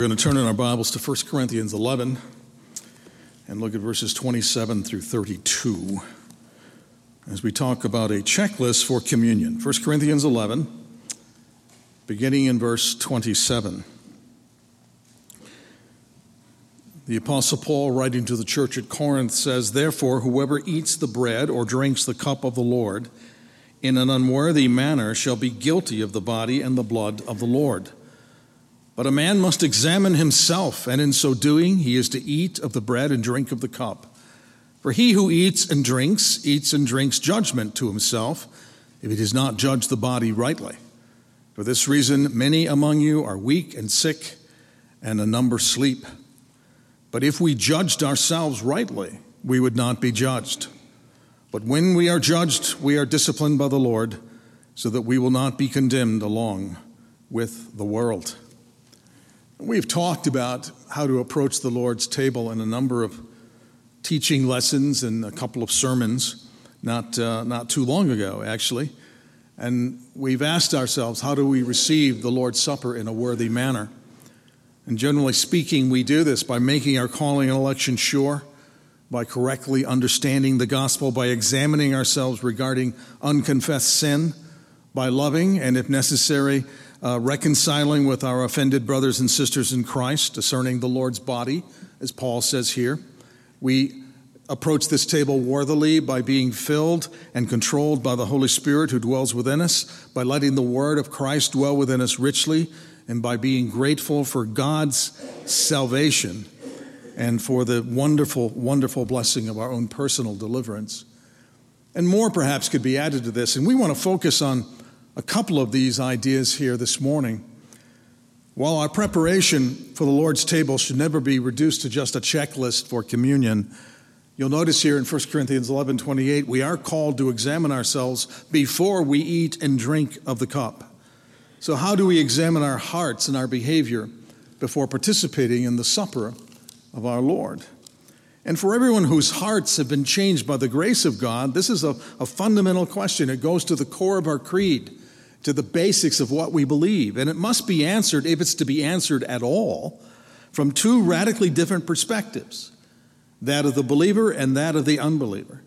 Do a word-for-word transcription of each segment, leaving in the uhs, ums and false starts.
We're going to turn in our Bibles to First Corinthians eleven and look at verses twenty-seven through thirty-two as we talk about a checklist for communion. First Corinthians eleven, beginning in verse twenty-seven. The Apostle Paul, writing to the church at Corinth, says, "Therefore, whoever eats the bread or drinks the cup of the Lord in an unworthy manner shall be guilty of the body and the blood of the Lord. But a man must examine himself, and in so doing he is to eat of the bread and drink of the cup. For he who eats and drinks, eats and drinks judgment to himself, if he does not judge the body rightly. For this reason many among you are weak and sick, and a number sleep. But if we judged ourselves rightly, we would not be judged. But when we are judged, we are disciplined by the Lord, so that we will not be condemned along with the world." We've talked about how to approach the Lord's table in a number of teaching lessons and a couple of sermons, not uh, not too long ago, actually. And we've asked ourselves, how do we receive the Lord's Supper in a worthy manner? And generally speaking, we do this by making our calling and election sure, by correctly understanding the gospel, by examining ourselves regarding unconfessed sin, by loving and, if necessary, Uh, reconciling with our offended brothers and sisters in Christ, discerning the Lord's body, as Paul says here. We approach this table worthily by being filled and controlled by the Holy Spirit who dwells within us, by letting the word of Christ dwell within us richly, and by being grateful for God's salvation and for the wonderful, wonderful blessing of our own personal deliverance. And more perhaps could be added to this, and we want to focus on a couple of these ideas here this morning. While our preparation for the Lord's table should never be reduced to just a checklist for communion, you'll notice here in First Corinthians eleven twenty-eight, we are called to examine ourselves before we eat and drink of the cup. So how do we examine our hearts and our behavior before participating in the supper of our Lord? And for everyone whose hearts have been changed by the grace of God, this is a, a fundamental question. It goes to the core of our creed, to the basics of what we believe. And it must be answered, if it's to be answered at all, from two radically different perspectives, that of the believer and that of the unbeliever.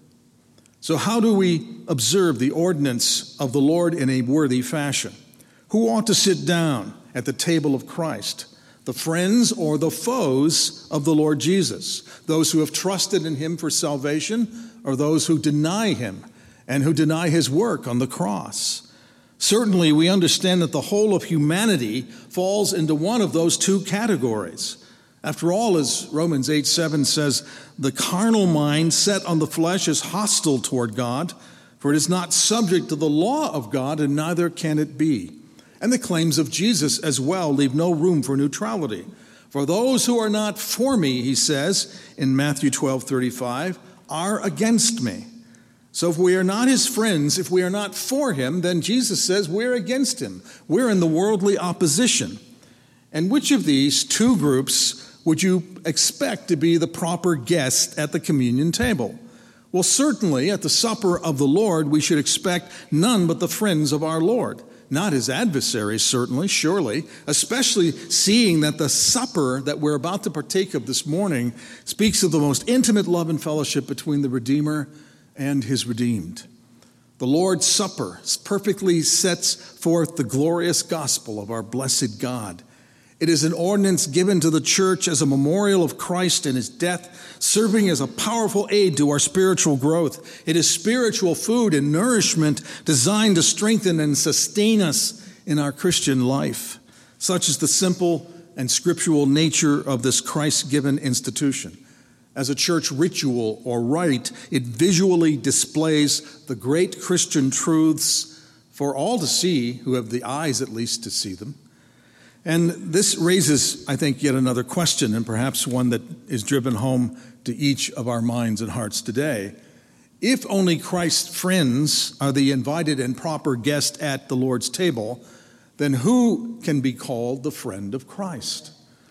So how do we observe the ordinance of the Lord in a worthy fashion? Who ought to sit down at the table of Christ? The friends or the foes of the Lord Jesus? Those who have trusted in him for salvation, or those who deny him and who deny his work on the cross? Certainly, we understand that the whole of humanity falls into one of those two categories. After all, as Romans eight seven says, the carnal mind set on the flesh is hostile toward God, for it is not subject to the law of God, and neither can it be. And the claims of Jesus as well leave no room for neutrality. For those who are not for me, he says in Matthew twelve thirty-five, are against me. So if we are not his friends, if we are not for him, then Jesus says we're against him. We're in the worldly opposition. And which of these two groups would you expect to be the proper guest at the communion table? Well, certainly at the supper of the Lord, we should expect none but the friends of our Lord. Not his adversaries, certainly, surely, especially seeing that the supper that we're about to partake of this morning speaks of the most intimate love and fellowship between the Redeemer and his redeemed. The Lord's Supper perfectly sets forth the glorious gospel of our blessed God. It is an ordinance given to the church as a memorial of Christ and his death, serving as a powerful aid to our spiritual growth. It is spiritual food and nourishment designed to strengthen and sustain us in our Christian life. Such is the simple and scriptural nature of this Christ-given institution. As a church ritual or rite, it visually displays the great Christian truths for all to see, who have the eyes at least to see them. And this raises, I think, yet another question, and perhaps one that is driven home to each of our minds and hearts today. If only Christ's friends are the invited and proper guest at the Lord's table, then who can be called the friend of Christ?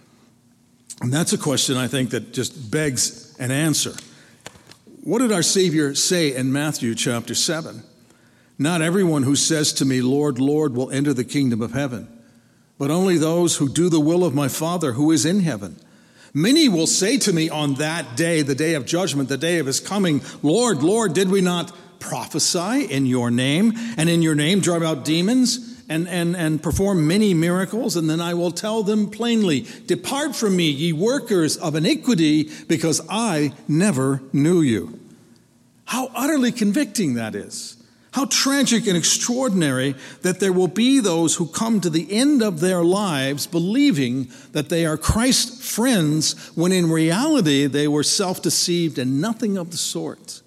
And that's a question, I think, that just begs an answer. What did our Savior say in Matthew chapter seven? Not everyone who says to me, Lord, Lord, will enter the kingdom of heaven, but only those who do the will of my Father who is in heaven. Many will say to me on that day, the day of judgment, the day of his coming, Lord, Lord, did we not prophesy in your name, and in your name drive out demons, and, and, and perform many miracles? And then I will tell them plainly, depart from me, ye workers of iniquity, because I never knew you. How utterly convicting that is. How tragic and extraordinary that there will be those who come to the end of their lives believing that they are Christ's friends, when in reality they were self-deceived and nothing of the sort.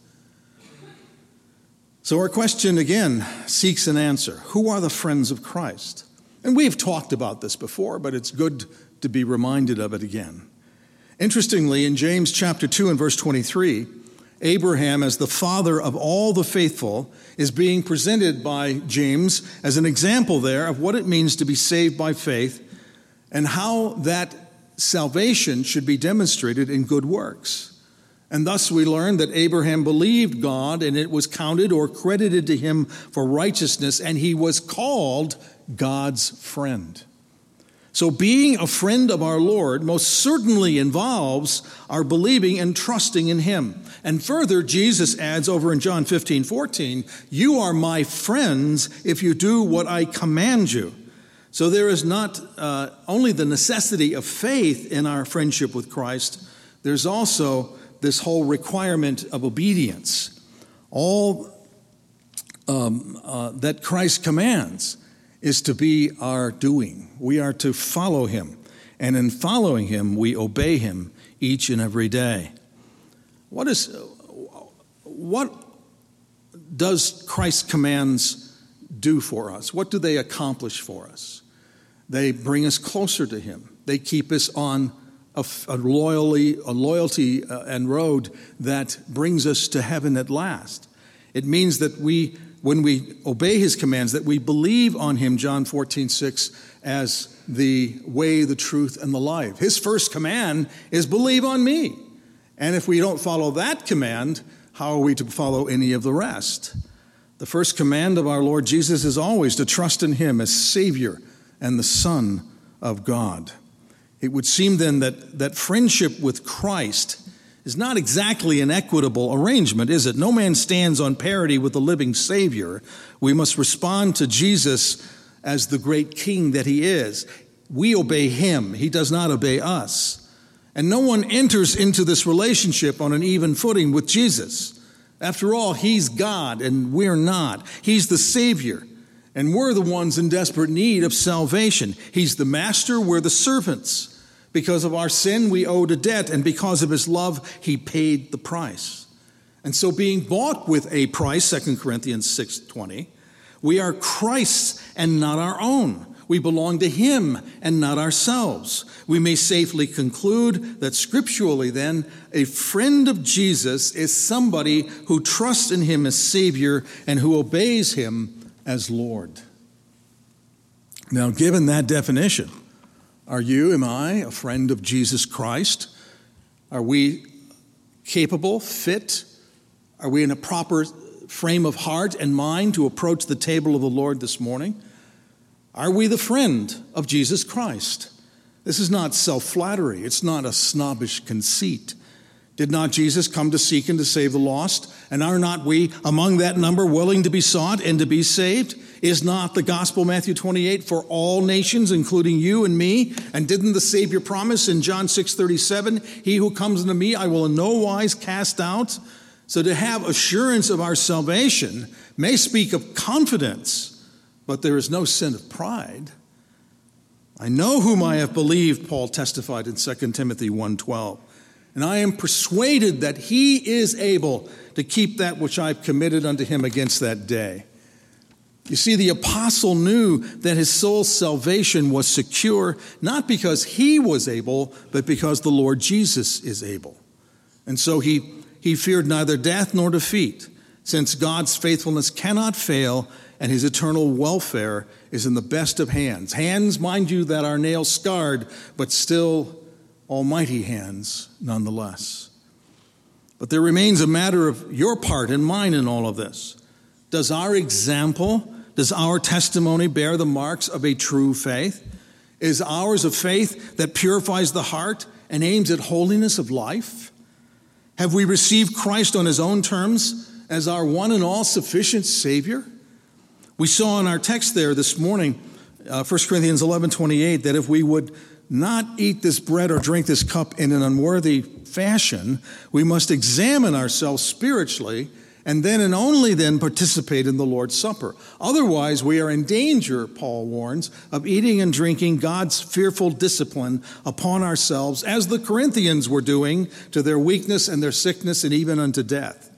So our question again seeks an answer. Who are the friends of Christ? And we've talked about this before, but it's good to be reminded of it again. Interestingly, in James chapter two and verse twenty-three, Abraham, as the father of all the faithful, is being presented by James as an example there of what it means to be saved by faith and how that salvation should be demonstrated in good works. And thus we learn that Abraham believed God, and it was counted or credited to him for righteousness, and he was called God's friend. So being a friend of our Lord most certainly involves our believing and trusting in him. And further, Jesus adds over in John fifteen fourteen, you are my friends if you do what I command you. So there is not uh, only the necessity of faith in our friendship with Christ, there's also this whole requirement of obedience. All um, uh, that Christ commands is to be our doing. We are to follow him. And in following him, we obey him each and every day. What is, what does Christ's commands do for us? What do they accomplish for us? They bring us closer to him. They keep us on a, a, loyalty, a loyalty uh, and road that brings us to heaven at last. It means that we, when we obey his commands, that we believe on him, John fourteen six, as the way, the truth, and the life. His first command is believe on me. And if we don't follow that command, how are we to follow any of the rest? The first command of our Lord Jesus is always to trust in him as Savior and the Son of God. It would seem then that, that friendship with Christ is not exactly an equitable arrangement, is it? No man stands on parity with the living Savior. We must respond to Jesus as the great King that he is. We obey him. He does not obey us. And no one enters into this relationship on an even footing with Jesus. After all, he's God and we're not. He's the Savior, and we're the ones in desperate need of salvation. He's the master, we're the servants. Because of our sin, we owed a debt, and because of his love, he paid the price. And so being bought with a price, Second Corinthians six twenty, we are Christ's and not our own. We belong to him and not ourselves. We may safely conclude that scripturally then, a friend of Jesus is somebody who trusts in him as Savior and who obeys him as Lord. Now, given that definition, are you, am I, a friend of Jesus Christ? Are we capable, fit? Are we in a proper frame of heart and mind to approach the table of the Lord this morning? Are we the friend of Jesus Christ? This is not self-flattery. It's not a snobbish conceit. Did not Jesus come to seek and to save the lost? And are not we among that number willing to be sought and to be saved? Is not the gospel, Matthew twenty-eight, for all nations, including you and me? And didn't the Savior promise in John six thirty-seven, he who comes unto me, I will in no wise cast out? So to have assurance of our salvation may speak of confidence, but there is no sin of pride. I know whom I have believed, Paul testified in Second Timothy one twelve, and I am persuaded that he is able to keep that which I've committed unto him against that day. You see, the apostle knew that his soul's salvation was secure, not because he was able, but because the Lord Jesus is able. And so he, he feared neither death nor defeat, since God's faithfulness cannot fail, and his eternal welfare is in the best of hands. Hands, mind you, that are nail-scarred, but still almighty hands nonetheless. But there remains a matter of your part and mine in all of this. Does our example, does our testimony bear the marks of a true faith? is ours a faith that purifies the heart and aims at holiness of life? Have we received Christ on his own terms as our one and all sufficient Savior? We saw in our text there this morning, uh, First Corinthians eleven twenty-eight, that if we would not eat this bread or drink this cup in an unworthy fashion, we must examine ourselves spiritually and then and only then participate in the Lord's Supper. Otherwise, we are in danger, Paul warns, of eating and drinking God's fearful discipline upon ourselves, as the Corinthians were doing to their weakness and their sickness and even unto death.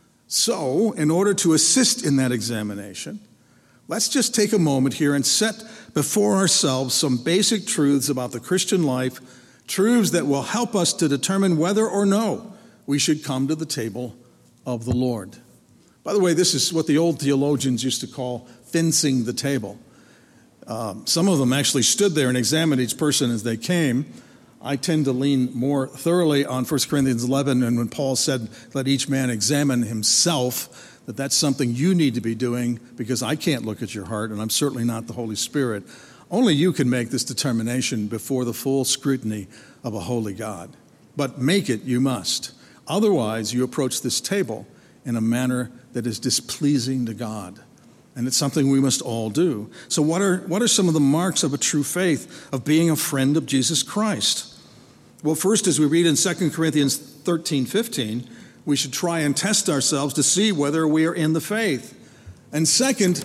So, in order to assist in that examination, let's just take a moment here and set before ourselves some basic truths about the Christian life, truths that will help us to determine whether or no we should come to the table of the Lord. By the way, this is what the old theologians used to call fencing the table. Um, some of them actually stood there and examined each person as they came. I tend to lean more thoroughly on First Corinthians eleven, and when Paul said, let each man examine himself, that that's something you need to be doing, because I can't look at your heart, and I'm certainly not the Holy Spirit. Only you can make this determination before the full scrutiny of a holy God. But make it you must. Otherwise, you approach this table in a manner that is displeasing to God. And it's something we must all do. So what are, what are some of the marks of a true faith, of being a friend of Jesus Christ? Well, first, as we read in Second Corinthians thirteen fifteen, we should try and test ourselves to see whether we are in the faith. And second,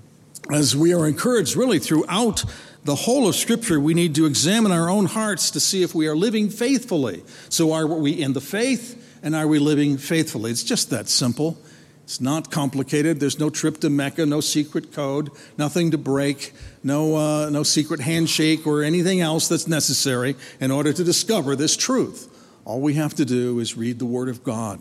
as we are encouraged really throughout the whole of Scripture, we need to examine our own hearts to see if we are living faithfully. So are we in the faith, and are we living faithfully? It's just that simple. It's not complicated. There's no trip to Mecca, no secret code, nothing to break, no, uh, no secret handshake or anything else that's necessary in order to discover this truth. All we have to do is read the Word of God.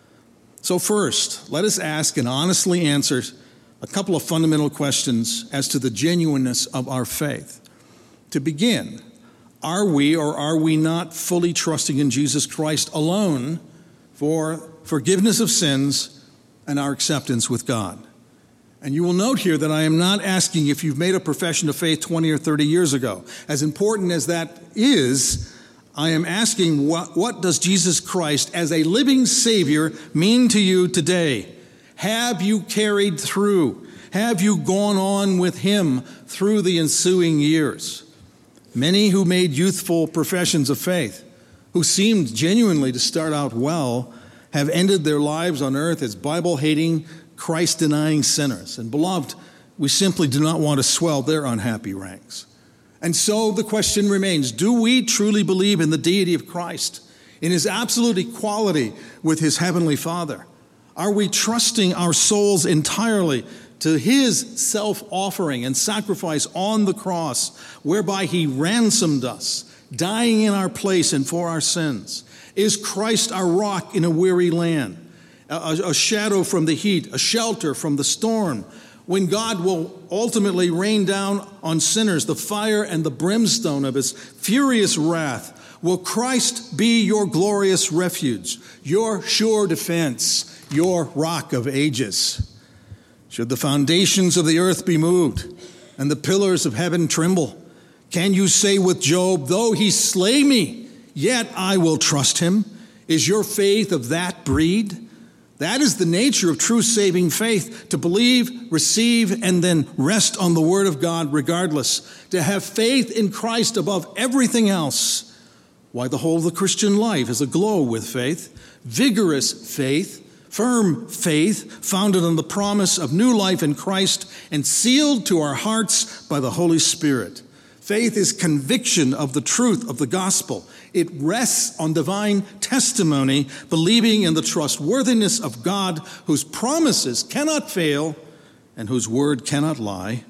So first, let us ask and honestly answer a couple of fundamental questions as to the genuineness of our faith. To begin, are we or are we not fully trusting in Jesus Christ alone for forgiveness of sins and our acceptance with God? And you will note here that I am not asking if you've made a profession of faith twenty or thirty years ago. As important as that is, I am asking what, what does Jesus Christ as a living Savior mean to you today? Have you carried through? Have you gone on with him through the ensuing years? Many who made youthful professions of faith, who seemed genuinely to start out well, have ended their lives on earth as Bible-hating, Christ-denying sinners. And beloved, we simply do not want to swell their unhappy ranks. And so the question remains, do we truly believe in the deity of Christ, in his absolute equality with his heavenly Father? Are we trusting our souls entirely to his self-offering and sacrifice on the cross, whereby he ransomed us, dying in our place and for our sins? Is Christ our rock in a weary land, a, a shadow from the heat, a shelter from the storm, when God will ultimately rain down on sinners the fire and the brimstone of his furious wrath? Will Christ be your glorious refuge, your sure defense, your rock of ages? Should the foundations of the earth be moved and the pillars of heaven tremble, can you say with Job, though he slay me, yet I will trust him? Is your faith of that breed? That is the nature of true saving faith, to believe, receive, and then rest on the Word of God regardless, to have faith in Christ above everything else. Why, the whole of the Christian life is aglow with faith, vigorous faith, firm faith, founded on the promise of new life in Christ and sealed to our hearts by the Holy Spirit. Faith is conviction of the truth of the gospel. It rests on divine testimony, believing in the trustworthiness of God, whose promises cannot fail and whose word cannot lie.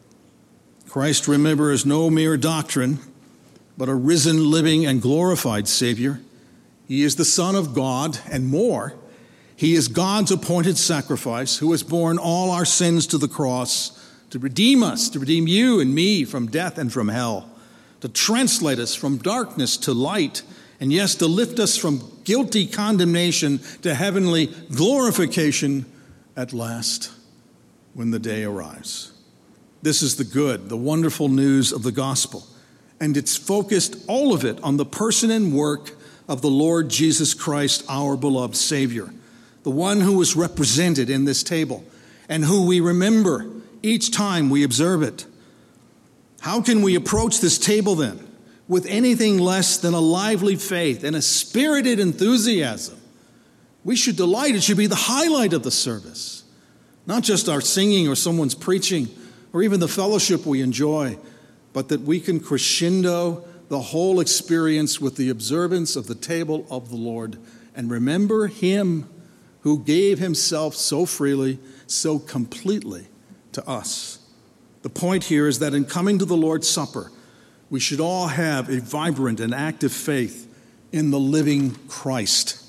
Christ, remember, is no mere doctrine, but a risen, living, and glorified Savior. He is the Son of God and more. He is God's appointed sacrifice, who has borne all our sins to the cross to redeem us, to redeem you and me from death and from hell, to translate us from darkness to light, and yes, to lift us from guilty condemnation to heavenly glorification at last when the day arrives. This is the good, the wonderful news of the gospel. And it's focused, all of it, on the person and work of the Lord Jesus Christ, our beloved Savior, the one who is represented in this table and who we remember each time we observe it. How can we approach this table then with anything less than a lively faith and a spirited enthusiasm? We should delight. It should be the highlight of the service, not just our singing or someone's preaching or even the fellowship we enjoy, but that we can crescendo the whole experience with the observance of the table of the Lord and remember him who gave himself so freely, so completely to us. The point here is that in coming to the Lord's Supper, we should all have a vibrant and active faith in the living Christ.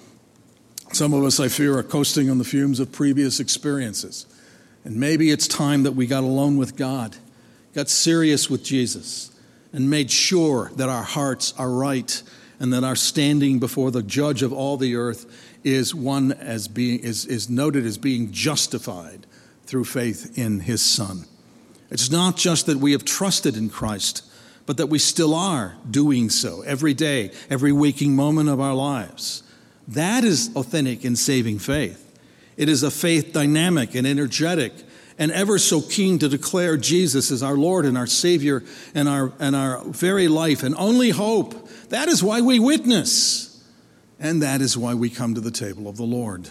Some of us, I fear, are coasting on the fumes of previous experiences. And maybe it's time that we got alone with God, got serious with Jesus, and made sure that our hearts are right and that our standing before the judge of all the earth is one as being is, is noted as being justified through faith in his Son. It's not just that we have trusted in Christ, but that we still are doing so every day, every waking moment of our lives. That is authentic and saving faith. It is a faith dynamic and energetic and ever so keen to declare Jesus as our Lord and our Savior and our, and our very life and only hope. That is why we witness, and that is why we come to the table of the Lord.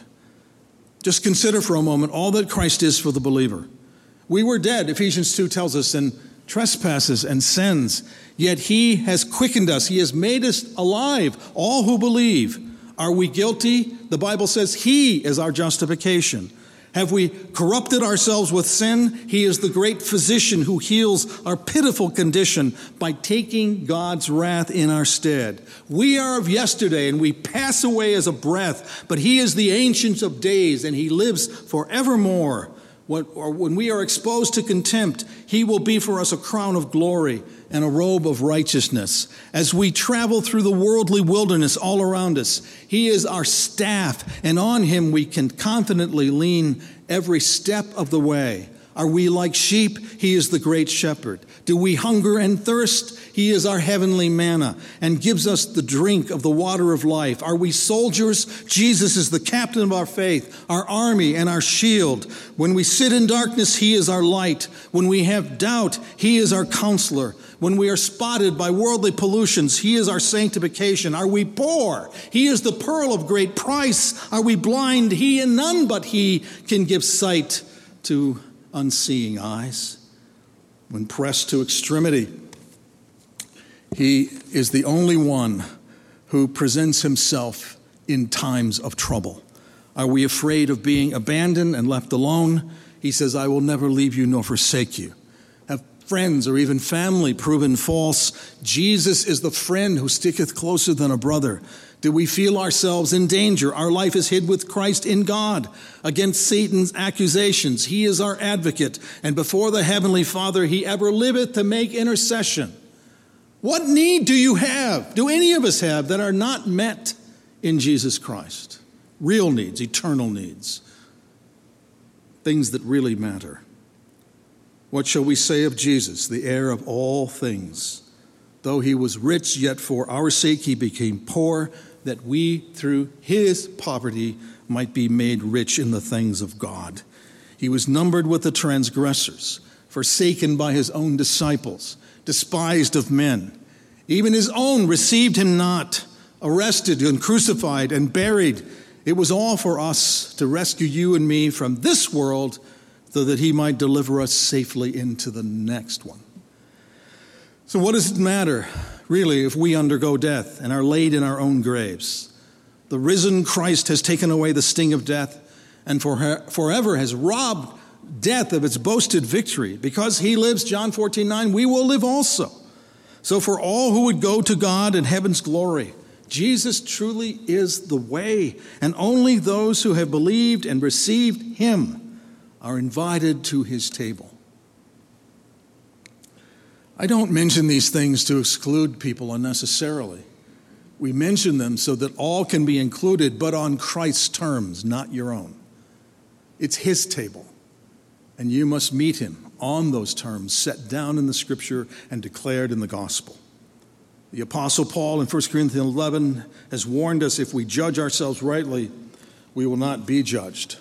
Just consider for a moment all that Christ is for the believer. We were dead, Ephesians two tells us, in trespasses and sins, yet he has quickened us. He has made us alive, all who believe. Are we guilty? The Bible says he is our justification. Have we corrupted ourselves with sin? He is the great physician who heals our pitiful condition by taking God's wrath in our stead. We are of yesterday and we pass away as a breath, but he is the Ancient of Days and he lives forevermore. When, or when we are exposed to contempt, he will be for us a crown of glory and a robe of righteousness. As we travel through the worldly wilderness all around us, he is our staff, and on him we can confidently lean every step of the way. Are we like sheep? He is the great shepherd. Do we hunger and thirst? He is our heavenly manna and gives us the drink of the water of life. Are we soldiers? Jesus is the captain of our faith, our army and our shield. When we sit in darkness, he is our light. When we have doubt, he is our counselor. When we are spotted by worldly pollutions, he is our sanctification. Are we poor? He is the pearl of great price. Are we blind? He and none but he can give sight to unseeing eyes. When pressed to extremity, he is the only one who presents himself in times of trouble. Are we afraid of being abandoned and left alone? He says, I will never leave you nor forsake you. Have friends or even family proven false? Jesus is the friend who sticketh closer than a brother. Do we feel ourselves in danger? Our life is hid with Christ in God against Satan's accusations. He is our advocate, and before the Heavenly Father he ever liveth to make intercession. What need do you have, do any of us have, that are not met in Jesus Christ? Real needs, eternal needs, things that really matter. What shall we say of Jesus, the heir of all things? Though he was rich, yet for our sake he became poor, that we through his poverty might be made rich in the things of God. He was numbered with the transgressors, forsaken by his own disciples, despised of men. Even his own received him not, arrested and crucified and buried. It was all for us to rescue you and me from this world so that he might deliver us safely into the next one. So what does it matter, really, if we undergo death and are laid in our own graves? The risen Christ has taken away the sting of death and for forever has robbed death of its boasted victory. Because he lives, John fourteen nine, we will live also. So for all who would go to God in heaven's glory, Jesus truly is the way, and only those who have believed and received him are invited to his table. I don't mention these things to exclude people unnecessarily. We mention them so that all can be included, but on Christ's terms, not your own. It's his table, and you must meet him on those terms set down in the Scripture and declared in the gospel. The Apostle Paul in First Corinthians eleven has warned us, if we judge ourselves rightly, we will not be judged.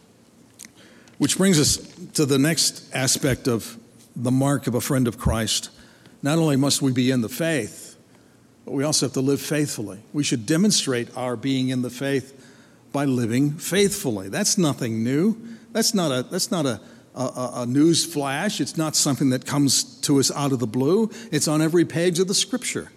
Which brings us to the next aspect of the mark of a friend of Christ. Not only must we be in the faith, but we also have to live faithfully. We should demonstrate our being in the faith by living faithfully. That's nothing new. That's not a that's not a, a, a news flash. It's not something that comes to us out of the blue. It's on every page of the Scripture.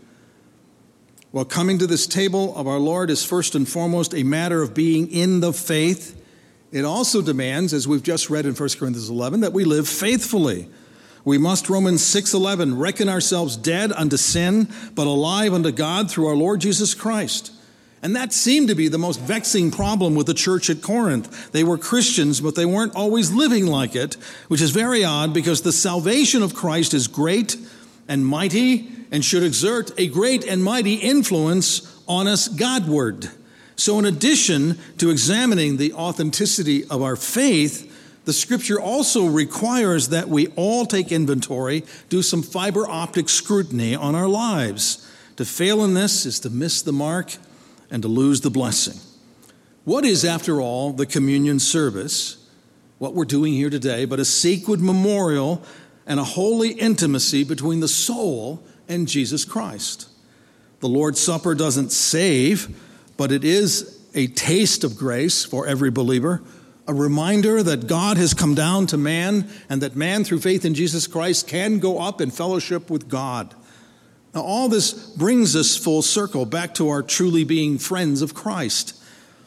Well, coming to this table of our Lord is first and foremost a matter of being in the faith. It also demands, as we've just read in First Corinthians eleven, that we live faithfully. We must, Romans six eleven, reckon ourselves dead unto sin, but alive unto God through our Lord Jesus Christ. And that seemed to be the most vexing problem with the church at Corinth. They were Christians, but they weren't always living like it, which is very odd because the salvation of Christ is great and mighty and should exert a great and mighty influence on us Godward. So in addition to examining the authenticity of our faith, the Scripture also requires that we all take inventory, do some fiber optic scrutiny on our lives. To fail in this is to miss the mark and to lose the blessing. What is, after all, the communion service, what we're doing here today, but a sacred memorial and a holy intimacy between the soul and Jesus Christ? The Lord's Supper doesn't save, but it is a taste of grace for every believer, a reminder that God has come down to man and that man, through faith in Jesus Christ, can go up in fellowship with God. Now, all this brings us full circle back to our truly being friends of Christ.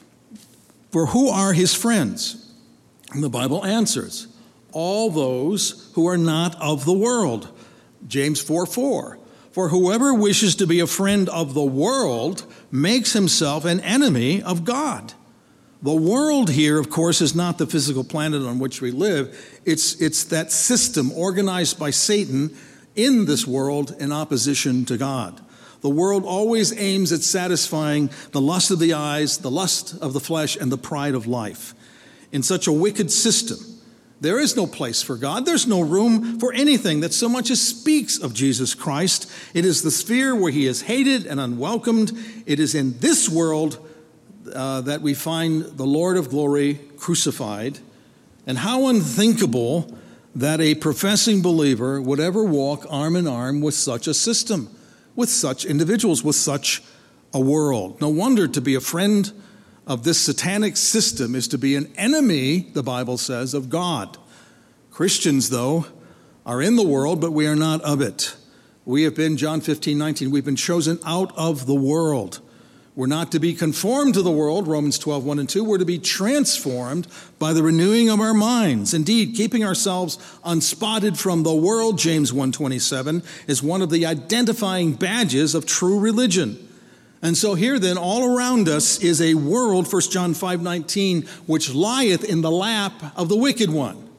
For who are his friends? And the Bible answers, all those who are not of the world. James four four. For whoever wishes to be a friend of the world makes himself an enemy of God. The world here, of course, is not the physical planet on which we live. It's, it's that system organized by Satan in this world in opposition to God. The world always aims at satisfying the lust of the eyes, the lust of the flesh, and the pride of life. In such a wicked system, there is no place for God. There's no room for anything that so much as speaks of Jesus Christ. It is the sphere where he is hated and unwelcomed. It is in this world uh, that we find the Lord of glory crucified. And how unthinkable that a professing believer would ever walk arm in arm with such a system, with such individuals, with such a world. No wonder to be a friend of this satanic system is to be an enemy, the Bible says, of God. Christians, though, are in the world, but we are not of it. We have been, John fifteen nineteen, we've been chosen out of the world. We're not to be conformed to the world, Romans twelve one and two. We're to be transformed by the renewing of our minds. Indeed, keeping ourselves unspotted from the world, James one twenty-seven, is one of the identifying badges of true religion. And so here then, all around us is a world, First John five nineteen, which lieth in the lap of the wicked one.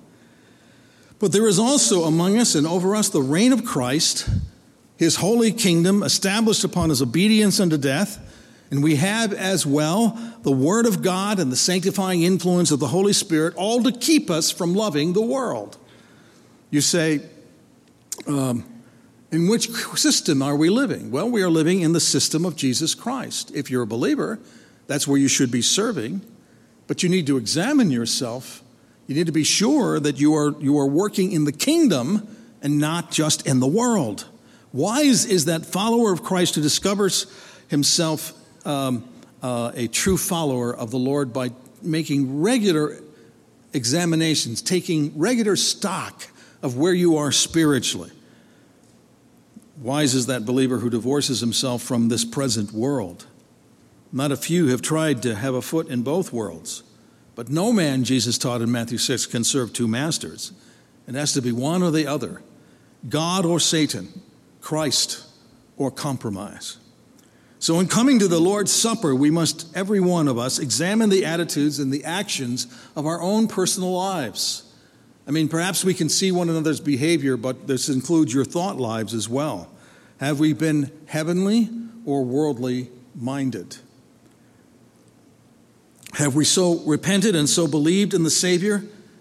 But there is also among us and over us the reign of Christ, his holy kingdom established upon his obedience unto death. And we have as well the Word of God and the sanctifying influence of the Holy Spirit, all to keep us from loving the world. You say, um, in which system are we living? Well, we are living in the system of Jesus Christ. If you're a believer, that's where you should be serving. But you need to examine yourself. You need to be sure that you are, you are working in the kingdom and not just in the world. Wise is that follower of Christ who discovers himself um, uh, a true follower of the Lord by making regular examinations, taking regular stock of where you are spiritually. Wise is that believer who divorces himself from this present world. Not a few have tried to have a foot in both worlds. But no man, Jesus taught in Matthew six, can serve two masters. It has to be one or the other, God or Satan, Christ or compromise. So in coming to the Lord's Supper, we must, every one of us, examine the attitudes and the actions of our own personal lives. I mean, perhaps we can see one another's behavior, but this includes your thought lives as well. Have we been heavenly or worldly minded? Have we so repented and so believed in the Savior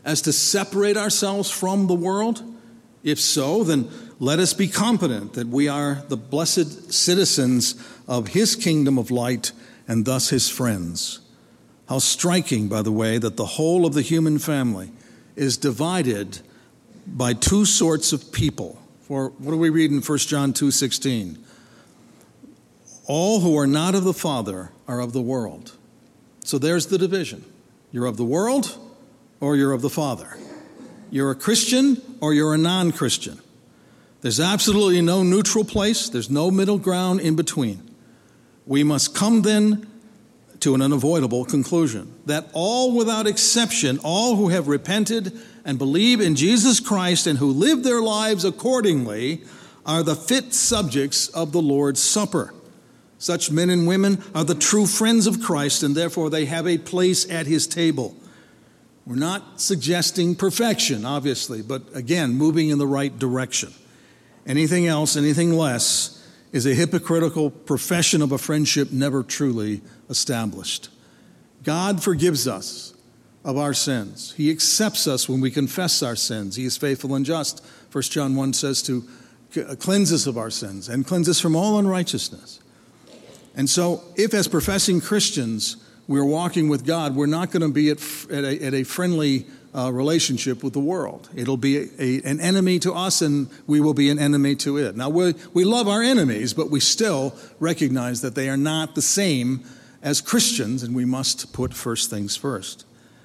as to separate ourselves from the world? If so, then let us be confident that we are the blessed citizens of his kingdom of light and thus his friends. How striking, by the way, that the whole of the human family is divided by two sorts of people. For what do we read in First John two sixteen? All who are not of the Father are of the world. So there's the division. You're of the world or you're of the Father. You're a Christian or you're a non-Christian. There's absolutely no neutral place. There's no middle ground in between. We must come then to an unavoidable conclusion that all without exception, all who have repented and believe in Jesus Christ and who live their lives accordingly are the fit subjects of the Lord's Supper. Such men and women are the true friends of Christ, and therefore they have a place at his table. We're not suggesting perfection, obviously, but again, moving in the right direction. Anything else, anything less, is a hypocritical profession of a friendship never truly established. God forgives us of our sins. He accepts us when we confess our sins. He is faithful and just. First John one says to cleanse us of our sins and cleanse us from all unrighteousness. And so, if as professing Christians we're walking with God, we're not going to be at, at, a, at a friendly uh, relationship with the world. It'll be a, a, an enemy to us, and we will be an enemy to it. Now, we, we love our enemies, but we still recognize that they are not the same as Christians, and we must put first things first.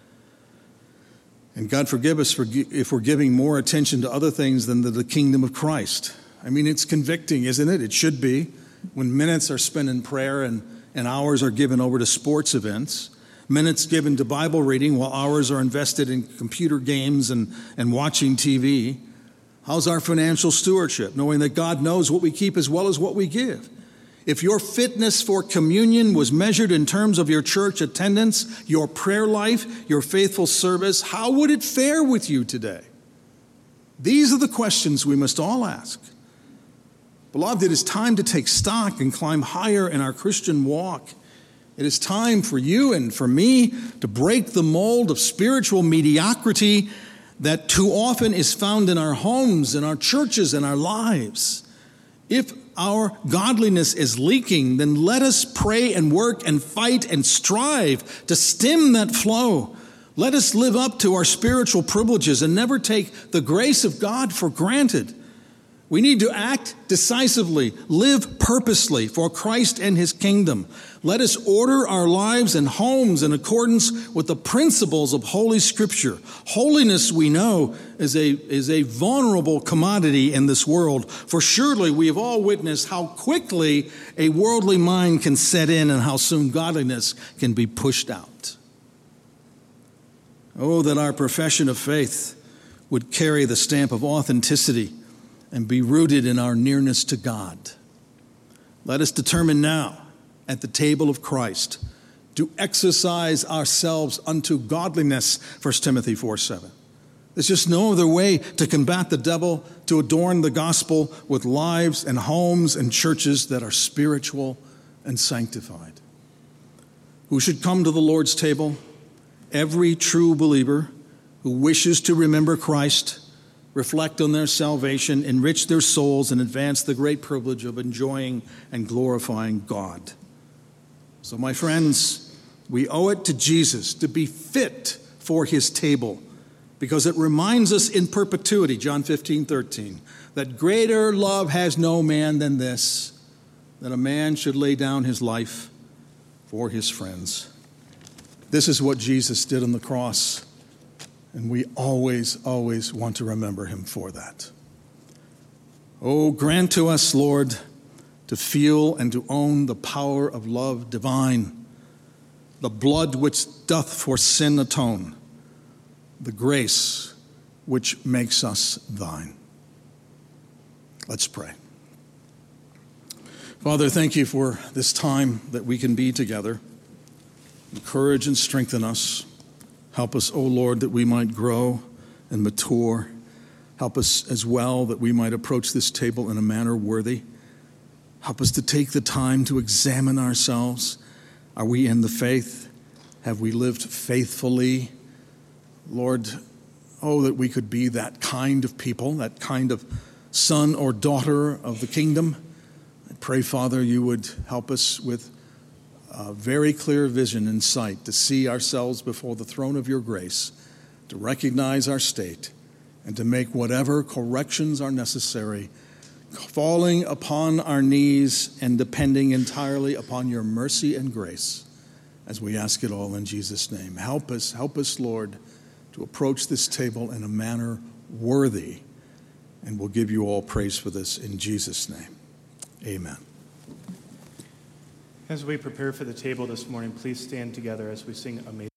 And God forgive us for, if we're giving more attention to other things than to the kingdom of Christ. I mean, it's convicting, isn't it? It should be. When minutes are spent in prayer and, and hours are given over to sports events, minutes given to Bible reading while hours are invested in computer games and, and watching T V. How's our financial stewardship, knowing that God knows what we keep as well as what we give? If your fitness for communion was measured in terms of your church attendance, your prayer life, your faithful service, how would it fare with you today? These are the questions we must all ask. Beloved, it is time to take stock and climb higher in our Christian walk. It is time for you and for me to break the mold of spiritual mediocrity that too often is found in our homes, in our churches, in our lives. If our godliness is leaking, then let us pray and work and fight and strive to stem that flow. Let us live up to our spiritual privileges and never take the grace of God for granted. We need to act decisively, live purposely for Christ and his kingdom. Let us order our lives and homes in accordance with the principles of Holy Scripture. Holiness, we know, is a, is a vulnerable commodity in this world, for surely we have all witnessed how quickly a worldly mind can set in and how soon godliness can be pushed out. Oh, that our profession of faith would carry the stamp of authenticity and be rooted in our nearness to God. Let us determine now, at the table of Christ, to exercise ourselves unto godliness, First Timothy four seven. There's just no other way to combat the devil, to adorn the gospel with lives and homes and churches that are spiritual and sanctified. Who should come to the Lord's table? Every true believer who wishes to remember Christ, reflect on their salvation, enrich their souls, and advance the great privilege of enjoying and glorifying God. So, my friends, we owe it to Jesus to be fit for his table, because it reminds us in perpetuity, John fifteen thirteen, that greater love has no man than this, that a man should lay down his life for his friends. This is what Jesus did on the cross. And we always, always want to remember him for that. Oh, grant to us, Lord, to feel and to own the power of love divine, the blood which doth for sin atone, the grace which makes us thine. Let's pray. Father, thank you for this time that we can be together. Encourage and strengthen us. Help us, O Lord, that we might grow and mature. Help us as well that we might approach this table in a manner worthy. Help us to take the time to examine ourselves. Are we in the faith? Have we lived faithfully? Lord, Oh, that we could be that kind of people, that kind of son or daughter of the kingdom. I pray, Father, you would help us with a very clear vision and sight to see ourselves before the throne of your grace, to recognize our state, and to make whatever corrections are necessary, falling upon our knees and depending entirely upon your mercy and grace, as we ask it all in Jesus' name. Help us, help us, Lord, to approach this table in a manner worthy, and we'll give you all praise for this in Jesus' name. Amen. As we prepare for the table this morning, please stand together as we sing Amazing.